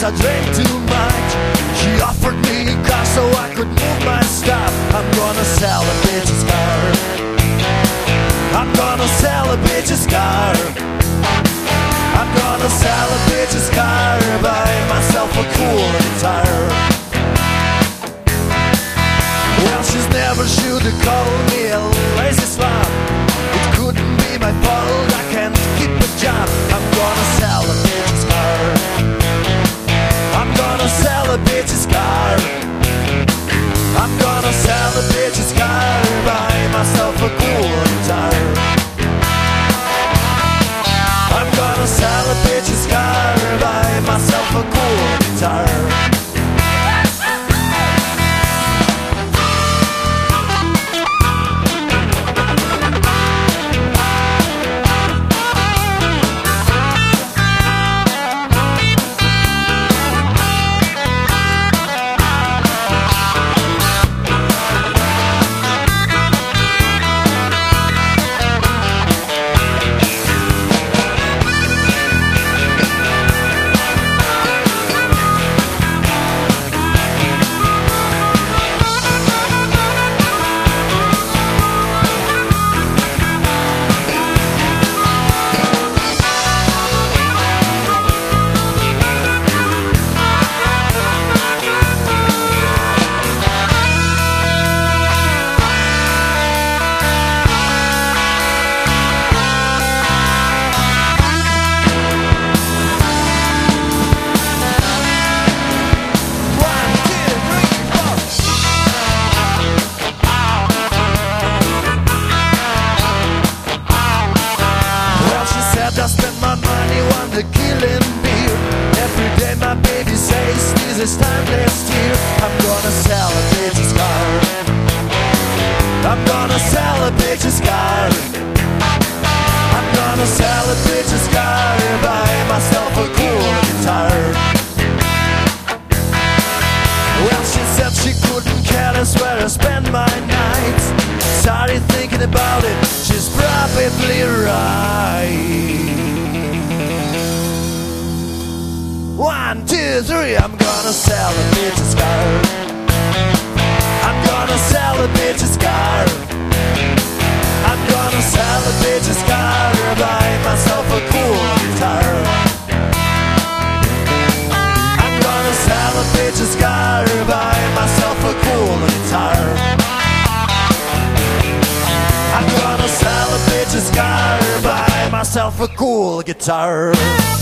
I drank too much. She offered me a car so I could move my stuff. I'm gonna sell a bitch's car. I'm gonna sell a bitch's car. I'm gonna sell a bitch's car. Buy myself a cool guitar. Well, she's never should have called me a lazy slob. It couldn't be my fault, I can't keep a job. I'm gonna sell a bitch's car. I'm gonna sell a bitch's car. I'm gonna sell a bitch's car. Buy myself a cool guitar. I'm gonna sell a bitch's car. Buy myself a cool guitar. I spend my money on the killing beer. Every day my baby says this is timeless here. I'm gonna sell a bitch's car. I'm gonna sell a bitch's car. I'm gonna sell a bitch's car. Buy myself a cool guitar. Well, she said she couldn't care less where I spend my nights. Started thinking about it, she's probably right. 1, 2, 3, I'm gonna sell a bitch's car. I'm gonna sell a bitch's car. I'm gonna sell a bitch's car. Buy myself a cool guitar. I'm gonna sell a bitch's car. Buy myself a cool guitar. I'm gonna sell a bitch's car. Buy myself a cool guitar.